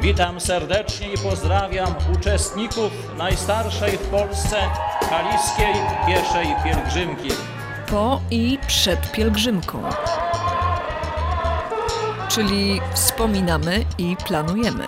Witam serdecznie i pozdrawiam uczestników najstarszej w Polsce kaliskiej pieszej pielgrzymki. Po i przed pielgrzymką. Czyli wspominamy i planujemy.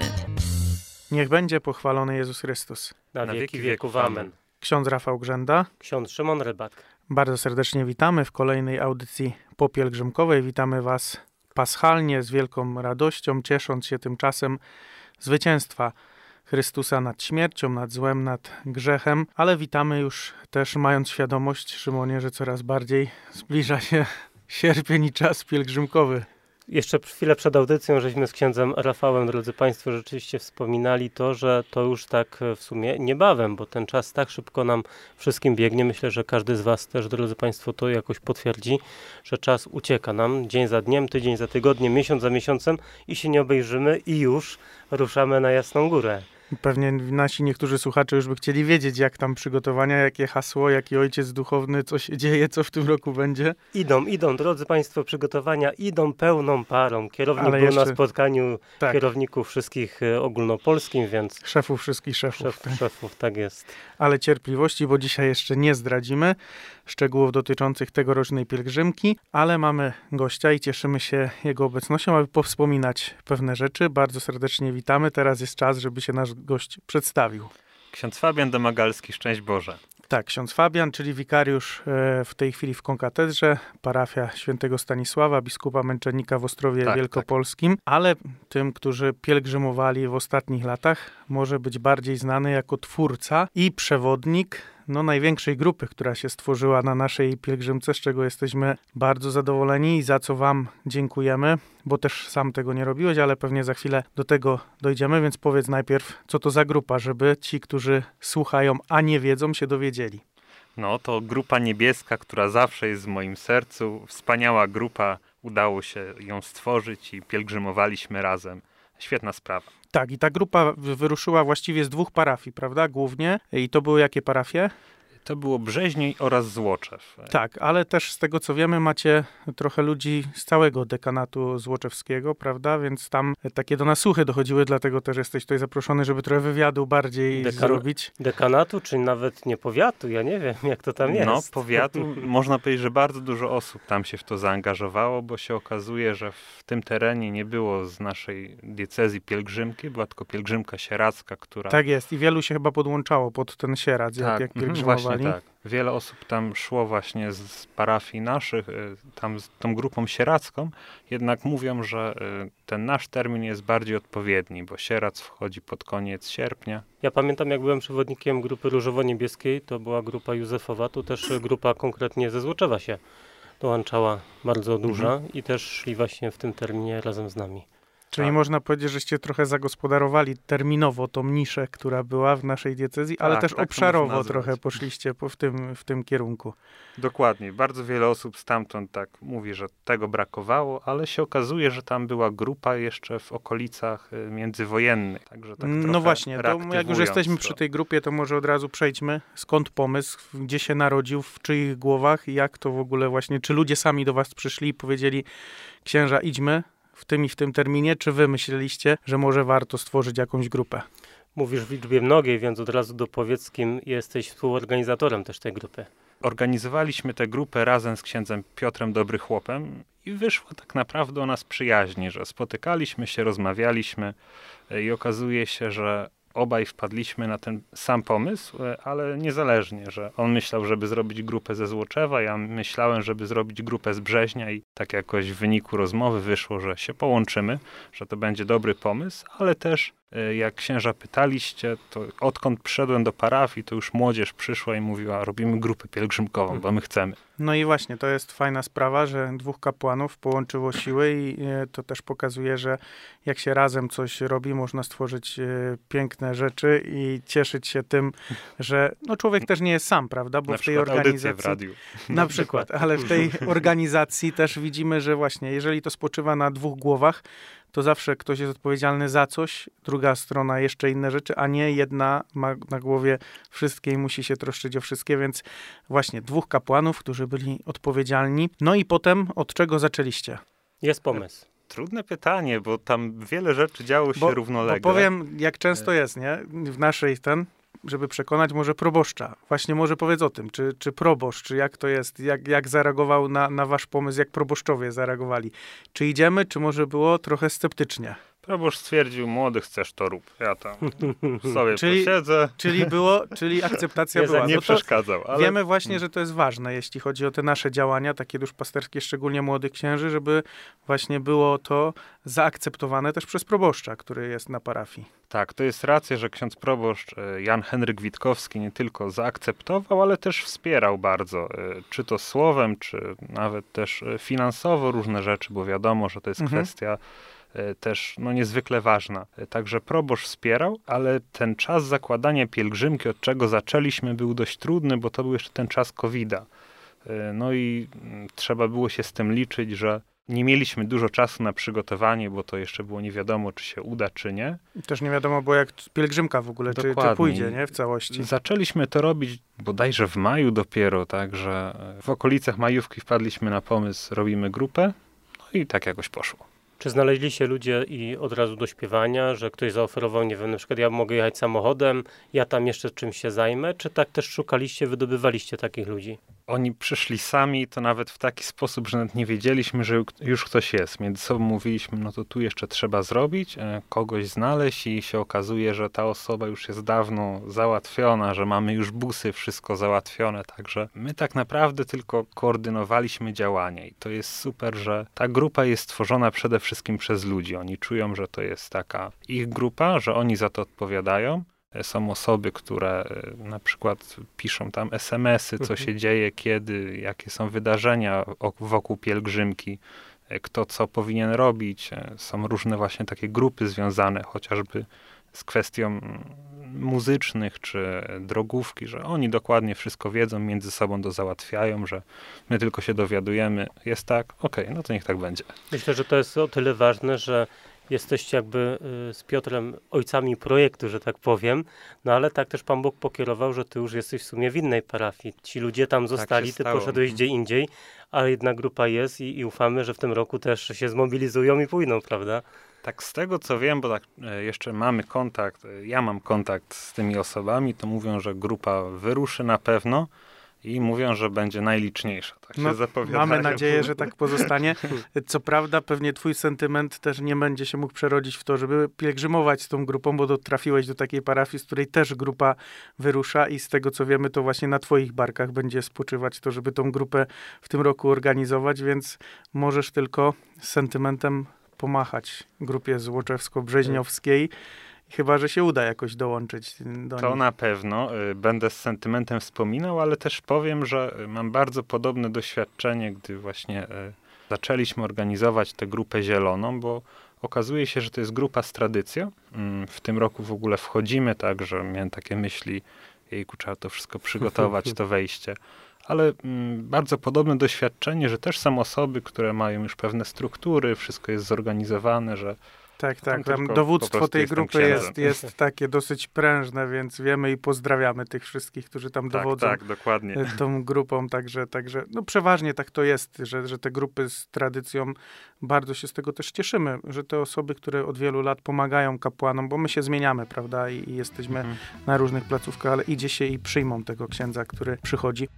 Niech będzie pochwalony Jezus Chrystus. Na wieki wieków. Amen. Ksiądz Rafał Grzęda. Ksiądz Szymon Rybak. Bardzo serdecznie witamy w kolejnej audycji popielgrzymkowej. Witamy Was paschalnie, z wielką radością, ciesząc się tym czasem zwycięstwa Chrystusa nad śmiercią, nad złem, nad grzechem, ale witamy już też mając świadomość, Szymonie, że coraz bardziej zbliża się sierpień i czas pielgrzymkowy. Jeszcze chwilę przed audycją żeśmy z księdzem Rafałem, drodzy Państwo, rzeczywiście wspominali to, że to już tak w sumie niebawem, bo ten czas tak szybko nam wszystkim biegnie. Myślę, że każdy z Was też, drodzy Państwo, to jakoś potwierdzi, że czas ucieka nam dzień za dniem, tydzień za tygodniem, miesiąc za miesiącem i się nie obejrzymy i już ruszamy na Jasną Górę. Pewnie nasi niektórzy słuchacze już by chcieli wiedzieć, jak tam przygotowania, jakie hasło, jaki ojciec duchowny, co się dzieje, co w tym roku będzie. Idą, drodzy Państwo, przygotowania idą pełną parą. Kierownik był na spotkaniu kierowników wszystkich ogólnopolskim, więc... Szefów wszystkich szefów. Szefów, tak jest. Ale cierpliwości, bo dzisiaj jeszcze nie zdradzimy szczegółów dotyczących tegorocznej pielgrzymki, ale mamy gościa i cieszymy się jego obecnością, aby powspominać pewne rzeczy. Bardzo serdecznie witamy. Teraz jest czas, żeby się nasz gość przedstawił. Ksiądz Fabian Domagalski, szczęść Boże. Tak, ksiądz Fabian, czyli wikariusz w tej chwili w konkatedrze, parafia świętego Stanisława, biskupa męczennika w Ostrowie Wielkopolskim, ale tym, którzy pielgrzymowali w ostatnich latach, może być bardziej znany jako twórca i przewodnik największej grupy, która się stworzyła na naszej pielgrzymce, z czego jesteśmy bardzo zadowoleni i za co Wam dziękujemy, bo też sam tego nie robiłeś, ale pewnie za chwilę do tego dojdziemy, więc powiedz najpierw, co to za grupa, żeby ci, którzy słuchają, a nie wiedzą, się dowiedzieli. To grupa niebieska, która zawsze jest w moim sercu. Wspaniała grupa, udało się ją stworzyć i pielgrzymowaliśmy razem. Świetna sprawa. Tak, i ta grupa wyruszyła właściwie z 2 parafii, prawda, głównie. I to były jakie parafie? To było Brzeźniej oraz Złoczew. Tak, ale też z tego co wiemy macie trochę ludzi z całego dekanatu złoczewskiego, prawda, więc tam takie do nas słuchy dochodziły, dlatego też jesteś tutaj zaproszony, żeby trochę wywiadu bardziej zrobić. Dekanatu, czy nawet nie powiatu, ja nie wiem jak to tam jest. Powiatu, można powiedzieć, że bardzo dużo osób tam się w to zaangażowało, bo się okazuje, że w tym terenie nie było z naszej diecezji pielgrzymki, była tylko pielgrzymka sieradzka, która... Tak jest i wielu się chyba podłączało pod ten sieradz, jak pielgrzymowali. Tak. Wiele osób tam szło właśnie z parafii naszych, tam z tą grupą sieradzką, jednak mówią, że ten nasz termin jest bardziej odpowiedni, bo sieradz wchodzi pod koniec sierpnia. Ja pamiętam, jak byłem przewodnikiem grupy Różowo-Niebieskiej, to była grupa Józefowa, tu też grupa konkretnie ze Złoczewa się dołączała bardzo duża i też szli właśnie w tym terminie razem z nami. Czyli można powiedzieć, żeście trochę zagospodarowali terminowo tą niszę, która była w naszej diecezji, ale też obszarowo trochę poszliście w tym kierunku. Dokładnie. Bardzo wiele osób stamtąd tak mówi, że tego brakowało, ale się okazuje, że tam była grupa jeszcze w okolicach międzywojennych. Także tak właśnie, to jak już jesteśmy przy tej grupie, to może od razu przejdźmy. Skąd pomysł, gdzie się narodził, w czyich głowach i jak to w ogóle właśnie, czy ludzie sami do was przyszli i powiedzieli, księża, idźmy w tym i w tym terminie, czy wy myśleliście, że może warto stworzyć jakąś grupę? Mówisz w liczbie mnogiej, więc od razu dopowiedz, kim jesteś współorganizatorem też tej grupy. Organizowaliśmy tę grupę razem z księdzem Piotrem Dobrychłopem i wyszło tak naprawdę o nas przyjaźnie, że spotykaliśmy się, rozmawialiśmy i okazuje się, że obaj wpadliśmy na ten sam pomysł, ale niezależnie, że on myślał, żeby zrobić grupę ze Złoczewa, ja myślałem, żeby zrobić grupę z Brzeźnia i tak jakoś w wyniku rozmowy wyszło, że się połączymy, że to będzie dobry pomysł, ale też jak księża pytaliście, to odkąd przyszedłem do parafii, to już młodzież przyszła i mówiła, robimy grupę pielgrzymkową, bo my chcemy. No i właśnie, to jest fajna sprawa, że 2 kapłanów połączyło siły i to też pokazuje, że jak się razem coś robi, można stworzyć piękne rzeczy i cieszyć się tym, że człowiek też nie jest sam, prawda? Bo na w tej organizacji w radiu. Na przykład, ale w tej organizacji też widzimy, że właśnie, jeżeli to spoczywa na 2 głowach, to zawsze ktoś jest odpowiedzialny za coś, druga strona jeszcze inne rzeczy, a nie jedna ma na głowie wszystkie i musi się troszczyć o wszystkie, więc właśnie 2 kapłanów, którzy byli odpowiedzialni. No i potem od czego zaczęliście? Jest pomysł. Trudne pytanie, bo tam wiele rzeczy działo się równolegle. Bo powiem, jak często jest, nie? W naszej żeby przekonać może proboszcza. Właśnie może powiedz o tym, czy proboszcz, czy jak to jest, jak zareagował na wasz pomysł, jak proboszczowie zareagowali. Czy idziemy, czy może było trochę sceptycznie? Proboszcz stwierdził, młody chcesz to rób, ja tam sobie posiedzę. Czyli akceptacja była. Nie przeszkadzał. Ale... Wiemy właśnie, że to jest ważne, jeśli chodzi o te nasze działania, takie duszpasterskie, szczególnie młodych księży, żeby właśnie było to zaakceptowane też przez proboszcza, który jest na parafii. Tak, to jest racja, że ksiądz proboszcz Jan Henryk Witkowski nie tylko zaakceptował, ale też wspierał bardzo, czy to słowem, czy nawet też finansowo różne rzeczy, bo wiadomo, że to jest kwestia też niezwykle ważna. Także proboszcz wspierał, ale ten czas zakładania pielgrzymki, od czego zaczęliśmy, był dość trudny, bo to był jeszcze ten czas COVID-a. No i trzeba było się z tym liczyć, że nie mieliśmy dużo czasu na przygotowanie, bo to jeszcze było nie wiadomo, czy się uda, czy nie. Też nie wiadomo było, jak pielgrzymka w ogóle, czy pójdzie, nie? W całości. Zaczęliśmy to robić bodajże w maju dopiero, także w okolicach majówki wpadliśmy na pomysł, robimy grupę, no i tak jakoś poszło. Czy znaleźli się ludzie i od razu do śpiewania, że ktoś zaoferował, nie wiem, na przykład ja mogę jechać samochodem, ja tam jeszcze czymś się zajmę, czy tak też szukaliście, wydobywaliście takich ludzi? Oni przyszli sami, to nawet w taki sposób, że nawet nie wiedzieliśmy, że już ktoś jest. Między sobą mówiliśmy, no to tu jeszcze trzeba zrobić, kogoś znaleźć i się okazuje, że ta osoba już jest dawno załatwiona, że mamy już busy, wszystko załatwione. Także my tak naprawdę tylko koordynowaliśmy działanie i to jest super, że ta grupa jest stworzona przede wszystkim przez ludzi. Oni czują, że to jest taka ich grupa, że oni za to odpowiadają. Są osoby, które na przykład piszą tam SMS-y, co się dzieje, kiedy, jakie są wydarzenia wokół pielgrzymki, kto co powinien robić. Są różne właśnie takie grupy związane chociażby z kwestią muzycznych czy drogówki, że oni dokładnie wszystko wiedzą, między sobą to załatwiają, że my tylko się dowiadujemy, jest tak, okej, no to niech tak będzie. Myślę, że to jest o tyle ważne, że jesteście jakby z Piotrem ojcami projektu, że tak powiem, no ale tak też Pan Bóg pokierował, że ty już jesteś w sumie w innej parafii. Ci ludzie tam zostali, ty poszedłeś gdzie indziej, ale jedna grupa jest i ufamy, że w tym roku też się zmobilizują i pójdą, prawda? Tak z tego co wiem, bo tak jeszcze mamy kontakt, ja mam kontakt z tymi osobami, to mówią, że grupa wyruszy na pewno i mówią, że będzie najliczniejsza. Tak się zapowiadają. Mamy nadzieję, że tak pozostanie. Co prawda pewnie twój sentyment też nie będzie się mógł przerodzić w to, żeby pielgrzymować z tą grupą, bo trafiłeś do takiej parafii, z której też grupa wyrusza i z tego co wiemy, to właśnie na twoich barkach będzie spoczywać to, żeby tą grupę w tym roku organizować, więc możesz tylko z sentymentem pomachać grupie złoczewsko-brzeźniowskiej. Chyba, że się uda jakoś dołączyć do To nich. na pewno. Będę z sentymentem wspominał, ale też powiem, że mam bardzo podobne doświadczenie, gdy właśnie zaczęliśmy organizować tę grupę zieloną, bo okazuje się, że to jest grupa z tradycją. W tym roku w ogóle wchodzimy, tak, że miałem takie myśli, jejku, trzeba to wszystko przygotować, to wejście. Ale bardzo podobne doświadczenie, że też są osoby, które mają już pewne struktury, wszystko jest zorganizowane, że Tak. Tam dowództwo tej grupy jest takie dosyć prężne, więc wiemy i pozdrawiamy tych wszystkich, którzy tam dowodzą dokładnie. tą grupą. Także no przeważnie tak to jest, że te grupy z tradycją, bardzo się z tego też cieszymy, że te osoby, które od wielu lat pomagają kapłanom, bo my się zmieniamy, prawda, i jesteśmy na różnych placówkach, ale idzie się i przyjmą tego księdza, który przychodzi.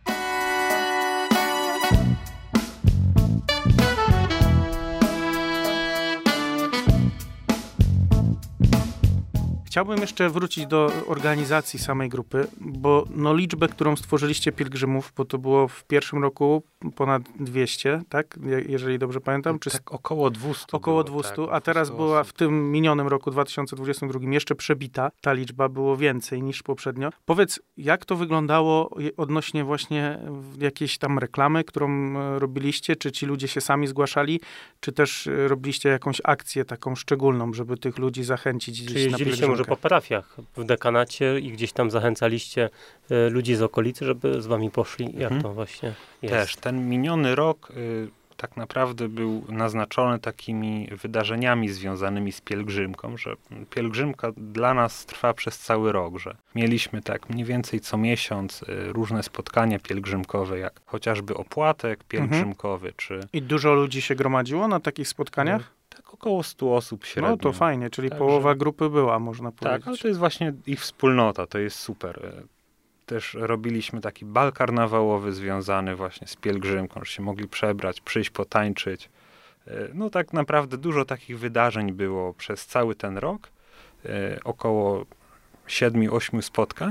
Chciałbym jeszcze wrócić do organizacji samej grupy, bo liczbę, którą stworzyliście pielgrzymów, bo to było w pierwszym roku ponad 200, tak? Jeżeli dobrze pamiętam. Czy tak, około 200. Około 200, tak, a teraz była w tym minionym roku 2022 jeszcze przebita. Ta liczba było więcej niż poprzednio. Powiedz, jak to wyglądało odnośnie właśnie jakiejś tam reklamy, którą robiliście? Czy ci ludzie się sami zgłaszali? Czy też robiliście jakąś akcję taką szczególną, żeby tych ludzi zachęcić gdzieś na pielgrzymkę? Może po parafiach w dekanacie i gdzieś tam zachęcaliście ludzi z okolicy, żeby z wami poszli. Jak to właśnie jest? Też ten miniony rok tak naprawdę był naznaczony takimi wydarzeniami związanymi z pielgrzymką, że pielgrzymka dla nas trwa przez cały rok, że mieliśmy tak mniej więcej co miesiąc różne spotkania pielgrzymkowe, jak chociażby opłatek pielgrzymkowy, czy... I dużo ludzi się gromadziło na takich spotkaniach? Tak tak około 100 osób średnio. No to fajnie, czyli połowa grupy była, można powiedzieć. Tak, ale to jest właśnie ich wspólnota, to jest super. Też robiliśmy taki bal karnawałowy związany właśnie z pielgrzymką, że się mogli przebrać, przyjść, potańczyć. No tak naprawdę dużo takich wydarzeń było przez cały ten rok. Około 7-8 spotkań,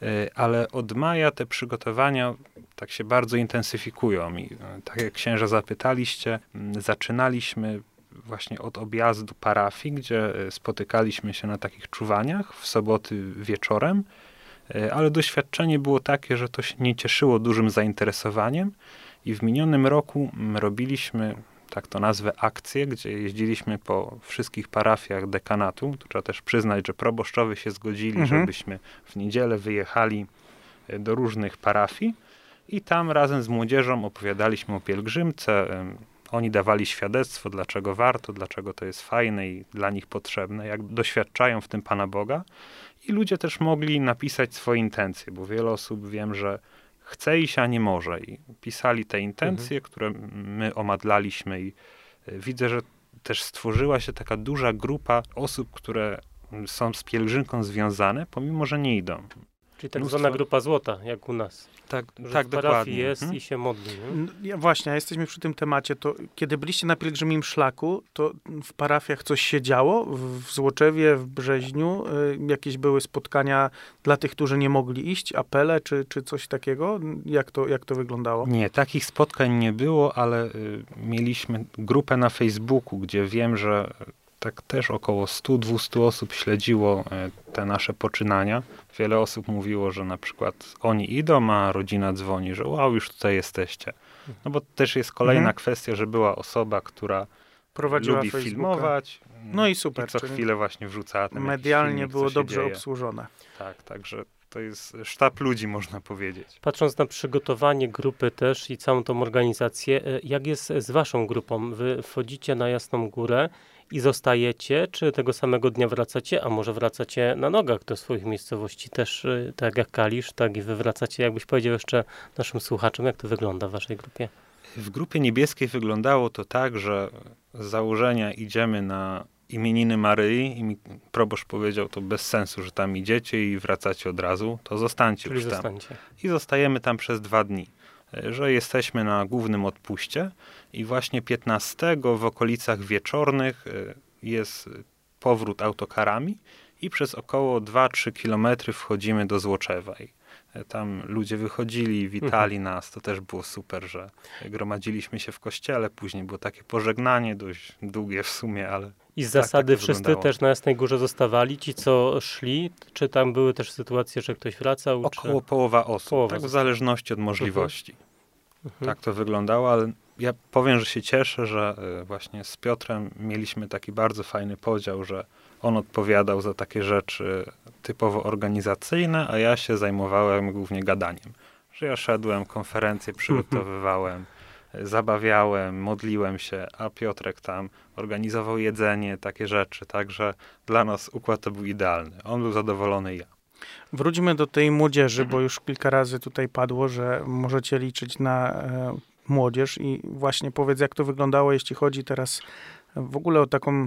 ale od maja te przygotowania tak się bardzo intensyfikują i tak jak księża zapytaliście, zaczynaliśmy właśnie od objazdu parafii, gdzie spotykaliśmy się na takich czuwaniach w soboty wieczorem, ale doświadczenie było takie, że to się nie cieszyło dużym zainteresowaniem i w minionym roku robiliśmy, tak to nazwę, akcję, gdzie jeździliśmy po wszystkich parafiach dekanatu. Tu trzeba też przyznać, że proboszczowie się zgodzili, żebyśmy w niedzielę wyjechali do różnych parafii i tam razem z młodzieżą opowiadaliśmy o pielgrzymce. Oni dawali świadectwo, dlaczego warto, dlaczego to jest fajne i dla nich potrzebne, jak doświadczają w tym Pana Boga. I ludzie też mogli napisać swoje intencje, bo wiele osób, wiem, że chce iść, a nie może. I pisali te intencje, które my omadlaliśmy i widzę, że też stworzyła się taka duża grupa osób, które są z pielgrzymką związane, pomimo że nie idą. Czyli tak zwana grupa złota, jak u nas. Tak, tak dokładnie. Jest i się modli. Właśnie, a jesteśmy przy tym temacie, to kiedy byliście na pielgrzymim szlaku, to w parafiach coś się działo? W Złoczewie, w Brzeźniu? Jakieś były spotkania dla tych, którzy nie mogli iść? Apele, czy coś takiego? Jak to wyglądało? Nie, takich spotkań nie było, ale mieliśmy grupę na Facebooku, gdzie wiem, że tak też około 100-200 osób śledziło te nasze poczynania. Wiele osób mówiło, że na przykład oni idą, a rodzina dzwoni, że wow, już tutaj jesteście. No bo też jest kolejna kwestia, że była osoba, która prowadziła lubi Facebooka. filmować. No i super. I co chwilę właśnie wrzucała ten medialnie filmik, było dobrze dzieje. obsłużone. Tak, także to jest sztab ludzi, można powiedzieć. Patrząc na przygotowanie grupy też i całą tą organizację, jak jest z waszą grupą? Wy wchodzicie na Jasną Górę i zostajecie, czy tego samego dnia wracacie, a może wracacie na nogach do swoich miejscowości też, tak jak Kalisz, tak i wy wracacie, jakbyś powiedział jeszcze naszym słuchaczom, jak to wygląda w waszej grupie? W grupie niebieskiej wyglądało to tak, że z założenia idziemy na imieniny Maryi i mi proboszcz powiedział, to bez sensu, że tam idziecie i wracacie od razu, to zostańcie Czyli już tam. zostańcie. I zostajemy tam przez 2 dni, że jesteśmy na głównym odpuście i właśnie 15 w okolicach wieczornych jest powrót autokarami i przez około 2-3 kilometry wchodzimy do Złoczewa. I tam ludzie wychodzili, witali nas, to też było super, że gromadziliśmy się w kościele, później było takie pożegnanie, dość długie w sumie, ale i z zasady tak wszyscy wyglądało. też na Jasnej Górze zostawali, ci co szli, czy tam były też sytuacje, że ktoś wracał? Około połowa osób, Połowa tak w zależności od możliwości. Tak to wyglądało, ale ja powiem, że się cieszę, że właśnie z Piotrem mieliśmy taki bardzo fajny podział, że on odpowiadał za takie rzeczy typowo organizacyjne, a ja się zajmowałem głównie gadaniem. Że ja szedłem, konferencje przygotowywałem, zabawiałem, modliłem się, a Piotrek tam organizował jedzenie, takie rzeczy. Także dla nas układ to był idealny. On był zadowolony i ja. Wróćmy do tej młodzieży, bo już kilka razy tutaj padło, że możecie liczyć na młodzież i właśnie powiedz, jak to wyglądało, jeśli chodzi teraz w ogóle o taką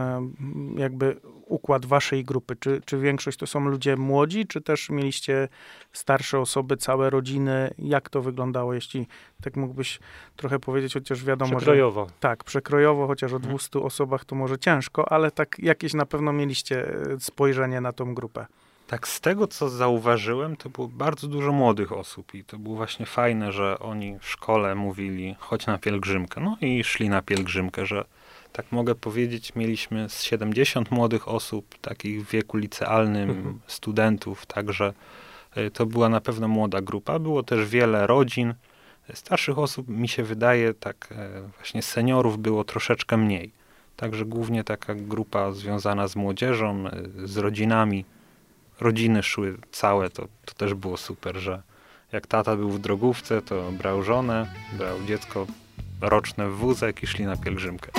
jakby układ waszej grupy. Czy większość to są ludzie młodzi, czy też mieliście starsze osoby, całe rodziny? Jak to wyglądało, jeśli tak mógłbyś trochę powiedzieć, chociaż wiadomo, przekrojowo. Że... Tak, przekrojowo, chociaż o 200 osobach to może ciężko, ale tak jakieś na pewno mieliście spojrzenie na tą grupę. Tak z tego, co zauważyłem, to było bardzo dużo młodych osób i to było właśnie fajne, że oni w szkole mówili, chodź na pielgrzymkę. No i szli na pielgrzymkę, że tak mogę powiedzieć, mieliśmy z 70 młodych osób, takich w wieku licealnym, studentów, także to była na pewno młoda grupa. Było też wiele rodzin. Starszych osób, mi się wydaje, tak właśnie seniorów było troszeczkę mniej. Także głównie taka grupa związana z młodzieżą, z rodzinami. Rodziny szły całe, to też było super, że jak tata był w drogówce, to brał żonę, brał dziecko roczne w wózek i szli na pielgrzymkę.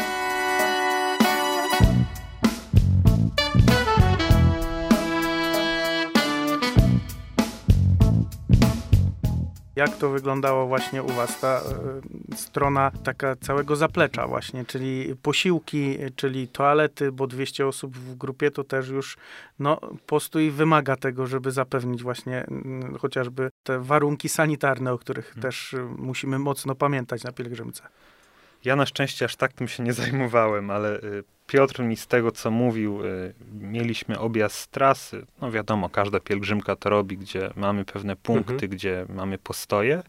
Jak to wyglądało właśnie u was, ta strona taka całego zaplecza właśnie, czyli posiłki, czyli toalety, bo 200 osób w grupie to też już postój wymaga tego, żeby zapewnić właśnie chociażby te warunki sanitarne, o których też musimy mocno pamiętać na pielgrzymce. Ja na szczęście aż tak tym się nie zajmowałem, ale Piotr mi z tego, co mówił, mieliśmy objazd z trasy. No wiadomo, każda pielgrzymka to robi, gdzie mamy pewne punkty, gdzie mamy postoje,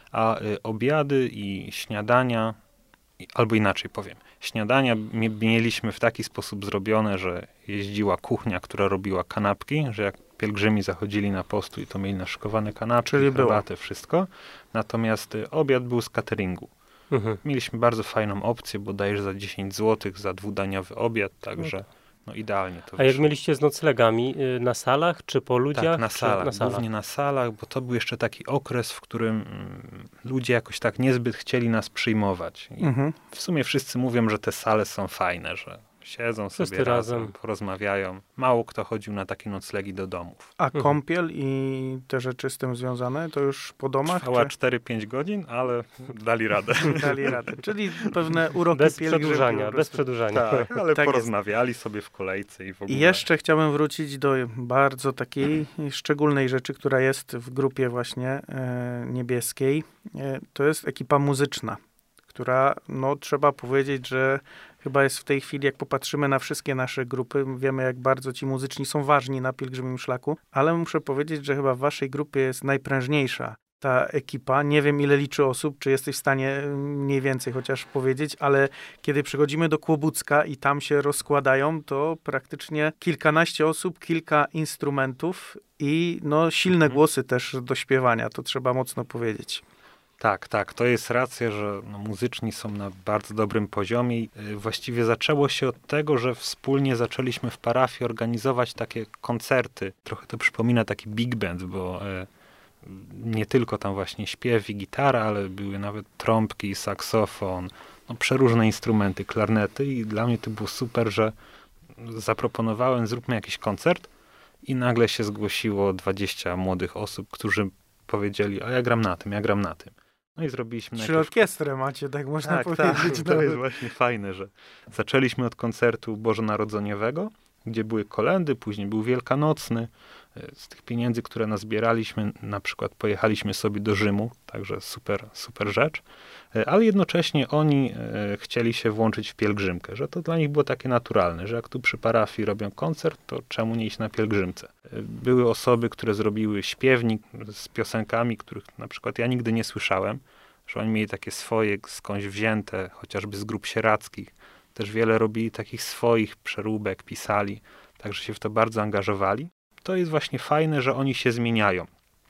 a obiady i śniadania, albo inaczej powiem, śniadania mieliśmy w taki sposób zrobione, że jeździła kuchnia, która robiła kanapki, że jak pielgrzymi zachodzili na postój, to mieli naszykowane kanapki, herbatę, wszystko. Natomiast obiad był z cateringu. Mieliśmy bardzo fajną opcję, bodajże za 10 zł za dwudaniowy obiad, także idealnie to wyszło. A jak mieliście z noclegami? Na salach czy po ludziach? Tak, na salach, głównie na salach, bo to był jeszcze taki okres, w którym ludzie jakoś tak niezbyt chcieli nas przyjmować. I w sumie wszyscy mówią, że te sale są fajne, że siedzą sobie razem, porozmawiają. Mało kto chodził na takie noclegi do domów. A kąpiel i te rzeczy z tym związane, to już po domach? Trwała 4-5 godzin, ale dali radę. Dali radę, czyli pewne uroki bez przedłużania. Tak, ale tak porozmawiali sobie w kolejce i w ogóle. I jeszcze chciałbym wrócić do bardzo takiej szczególnej rzeczy, która jest w grupie właśnie niebieskiej. To jest ekipa muzyczna, która, trzeba powiedzieć, że chyba jest w tej chwili, jak popatrzymy na wszystkie nasze grupy, wiemy, jak bardzo ci muzyczni są ważni na pielgrzymim szlaku, ale muszę powiedzieć, że chyba w waszej grupie jest najprężniejsza ta ekipa. Nie wiem, ile liczy osób, czy jesteś w stanie mniej więcej chociaż powiedzieć, ale kiedy przychodzimy do Kłobucka i tam się rozkładają, to praktycznie kilkanaście osób, kilka instrumentów i silne głosy też do śpiewania, to trzeba mocno powiedzieć. Tak, to jest racja, że muzyczni są na bardzo dobrym poziomie. Właściwie zaczęło się od tego, że wspólnie zaczęliśmy w parafii organizować takie koncerty. Trochę to przypomina taki big band, bo nie tylko tam właśnie śpiew i gitara, ale były nawet trąbki, saksofon, przeróżne instrumenty, klarnety i dla mnie to było super, że zaproponowałem, zróbmy jakiś koncert i nagle się zgłosiło 20 młodych osób, którzy powiedzieli, a ja gram na tym. No i zrobiliśmy... Czyli orkiestrę macie, tak można powiedzieć. Tak, to jest właśnie fajne, że zaczęliśmy od koncertu bożonarodzeniowego, gdzie były kolędy, później był wielkanocny. Z tych pieniędzy, które nazbieraliśmy, na przykład pojechaliśmy sobie do Rzymu, także super rzecz. Ale jednocześnie oni chcieli się włączyć w pielgrzymkę, że to dla nich było takie naturalne, że jak tu przy parafii robią koncert, to czemu nie iść na pielgrzymce? Były osoby, które zrobiły śpiewnik z piosenkami, których na przykład ja nigdy nie słyszałem, że oni mieli takie swoje skądś wzięte, chociażby z grup sierackich. Też wiele robili takich swoich przeróbek, pisali, także się w to bardzo angażowali. To jest właśnie fajne, że oni się zmieniają.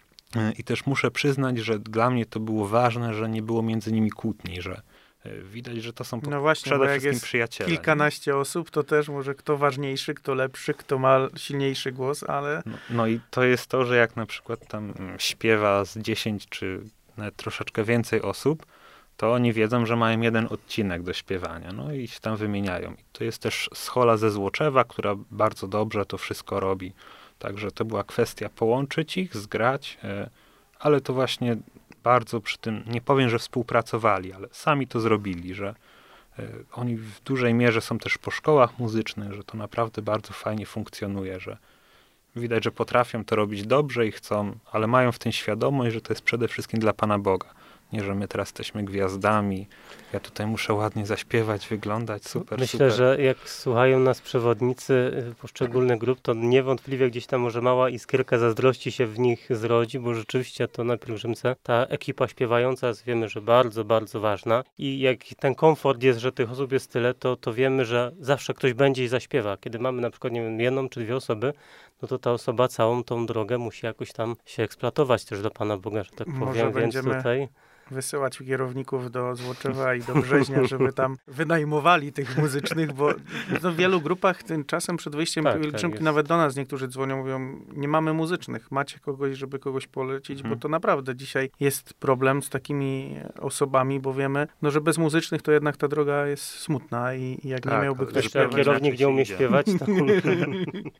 I też muszę przyznać, że dla mnie to było ważne, że nie było między nimi kłótni, że widać, że to są przede wszystkim przyjaciele. Kilkanaście osób, to też może kto ważniejszy, kto lepszy, kto ma silniejszy głos, ale... No i to jest to, że jak na przykład tam śpiewa z 10 czy nawet troszeczkę więcej osób, to oni wiedzą, że mają jeden odcinek do śpiewania, i się tam wymieniają. I to jest też Schola ze Złoczewa, która bardzo dobrze to wszystko robi. Także to była kwestia połączyć ich, zgrać, ale to właśnie bardzo przy tym, nie powiem, że współpracowali, ale sami to zrobili, że oni w dużej mierze są też po szkołach muzycznych, że to naprawdę bardzo fajnie funkcjonuje, że widać, że potrafią to robić dobrze i chcą, ale mają w tym świadomość, że to jest przede wszystkim dla Pana Boga. Nie, że my teraz jesteśmy gwiazdami, ja tutaj muszę ładnie zaśpiewać, wyglądać, super. Myślę, że jak słuchają nas przewodnicy poszczególnych grup, to niewątpliwie gdzieś tam może mała iskierka zazdrości się w nich zrodzi, bo rzeczywiście to na pielgrzymce ta ekipa śpiewająca jest, wiemy, że bardzo, bardzo ważna i jak ten komfort jest, że tych osób jest tyle, to wiemy, że zawsze ktoś będzie i zaśpiewa. Kiedy mamy na przykład, nie wiem, jedną czy dwie osoby, to ta osoba całą tą drogę musi jakoś tam się eksploatować też do Pana Boga, że tak powiem, więc tutaj... wysyłać kierowników do Złoczewa i do Brzeźnia, żeby tam wynajmowali tych muzycznych, bo w wielu grupach czasem przed wyjściem pielgrzymki nawet do nas niektórzy dzwonią, mówią, nie mamy muzycznych, macie kogoś, żeby kogoś polecić, bo to naprawdę dzisiaj jest problem z takimi osobami, bo wiemy, że bez muzycznych to jednak ta droga jest smutna i jak nie miałby ktoś śpiewać... kierownik nie umie śpiewać, to...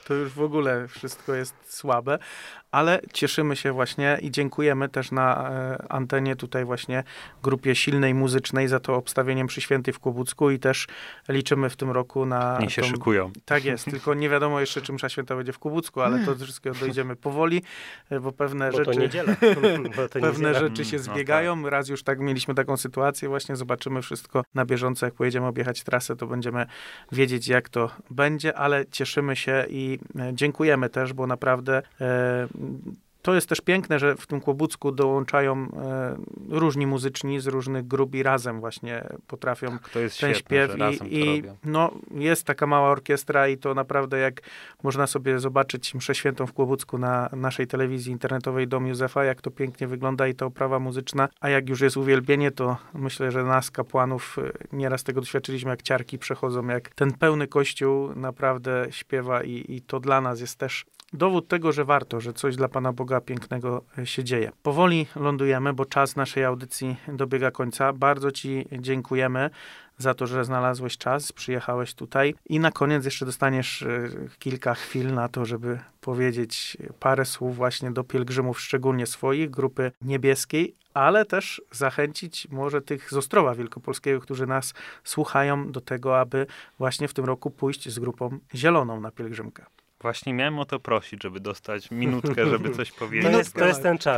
to już w ogóle wszystko jest słabe, ale cieszymy się właśnie i dziękujemy też na antenie tutaj właśnie grupie Silnej Muzycznej za to obstawienie mszy świętej w Kłobucku i też liczymy w tym roku na... Niech się szykują. Tak jest, tylko nie wiadomo jeszcze, czy msza święta będzie w Kłobucku, ale to wszystkiego dojdziemy powoli, bo pewne Bo rzeczy... to niedziela. Pewne rzeczy się zbiegają. No tak. Raz już tak mieliśmy taką sytuację, właśnie zobaczymy wszystko na bieżąco, jak pojedziemy objechać trasę, to będziemy wiedzieć, jak to będzie, ale cieszymy się i dziękujemy też, bo naprawdę to jest też piękne, że w tym Kłobucku dołączają różni muzyczni z różnych grup i razem właśnie potrafią to jest ten świetne, śpiew i no, jest taka mała orkiestra i to naprawdę jak można sobie zobaczyć mszę świętą w Kłobucku na naszej telewizji internetowej Dom Józefa, jak to pięknie wygląda i ta oprawa muzyczna, a jak już jest uwielbienie, to myślę, że nas kapłanów nieraz tego doświadczyliśmy, jak ciarki przechodzą, jak ten pełny kościół naprawdę śpiewa i to dla nas jest też dowód tego, że warto, że coś dla Pana Boga pięknego się dzieje. Powoli lądujemy, bo czas naszej audycji dobiega końca. Bardzo Ci dziękujemy za to, że znalazłeś czas, przyjechałeś tutaj i na koniec jeszcze dostaniesz kilka chwil na to, żeby powiedzieć parę słów właśnie do pielgrzymów, szczególnie swoich, grupy niebieskiej, ale też zachęcić może tych z Ostrowa Wielkopolskiego, którzy nas słuchają, do tego, aby właśnie w tym roku pójść z grupą zieloną na pielgrzymkę. Właśnie miałem o to prosić, żeby dostać minutkę, żeby coś powiedzieć. To jest ten czas.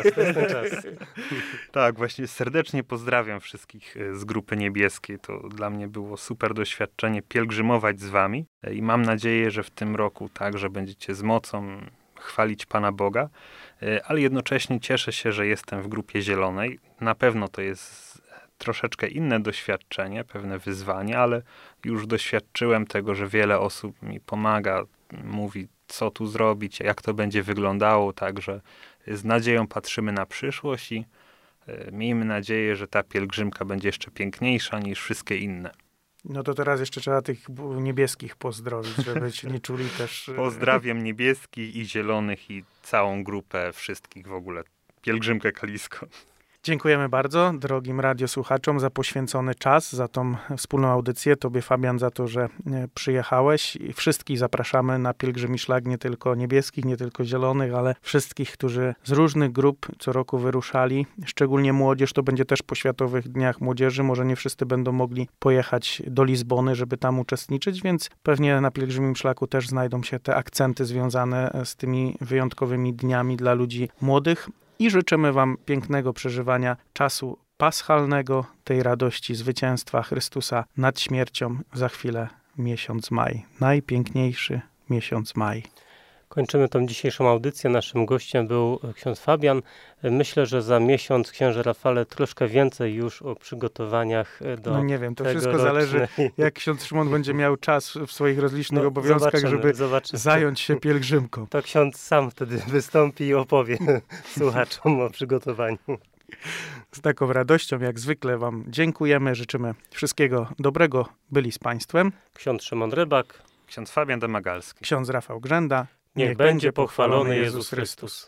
Tak, właśnie serdecznie pozdrawiam wszystkich z grupy niebieskiej. To dla mnie było super doświadczenie pielgrzymować z wami i mam nadzieję, że w tym roku także będziecie z mocą chwalić Pana Boga, ale jednocześnie cieszę się, że jestem w grupie zielonej. Na pewno to jest troszeczkę inne doświadczenie, pewne wyzwanie, ale już doświadczyłem tego, że wiele osób mi pomaga, mówi, co tu zrobić, jak to będzie wyglądało, także z nadzieją patrzymy na przyszłość i miejmy nadzieję, że ta pielgrzymka będzie jeszcze piękniejsza niż wszystkie inne. No to teraz jeszcze trzeba tych niebieskich pozdrowić, żeby się nie czuli też... Pozdrawiam niebieskich i zielonych i całą grupę wszystkich w ogóle. Pielgrzymkę Kalisko. Dziękujemy bardzo drogim radiosłuchaczom za poświęcony czas, za tą wspólną audycję. Tobie, Fabian, za to, że przyjechałeś i wszystkich zapraszamy na pielgrzymi szlak, nie tylko niebieskich, nie tylko zielonych, ale wszystkich, którzy z różnych grup co roku wyruszali. Szczególnie młodzież, to będzie też po Światowych Dniach Młodzieży. Może nie wszyscy będą mogli pojechać do Lizbony, żeby tam uczestniczyć, więc pewnie na pielgrzymim szlaku też znajdą się te akcenty związane z tymi wyjątkowymi dniami dla ludzi młodych. I życzymy wam pięknego przeżywania czasu paschalnego, tej radości zwycięstwa Chrystusa nad śmiercią. Za chwilę miesiąc maj. Najpiękniejszy miesiąc maj. Kończymy tą dzisiejszą audycję. Naszym gościem był ksiądz Fabian. Myślę, że za miesiąc, księże Rafale, troszkę więcej już o przygotowaniach do No nie wiem, to wszystko zależy, jak ksiądz Szymon będzie miał czas w swoich rozlicznych obowiązkach, żeby zająć się pielgrzymką. To ksiądz sam wtedy wystąpi i opowie słuchaczom o przygotowaniu. Z taką radością, jak zwykle wam dziękujemy, życzymy wszystkiego dobrego. Byli z państwem ksiądz Szymon Rybak, ksiądz Fabian Demagalski, ksiądz Rafał Grzęda. Niech będzie pochwalony Jezus Chrystus.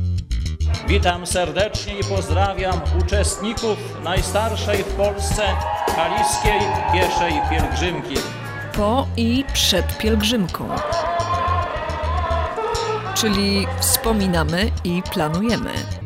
Witam serdecznie i pozdrawiam uczestników najstarszej w Polsce kaliskiej pieszej pielgrzymki. Po i przed pielgrzymką. Czyli wspominamy i planujemy.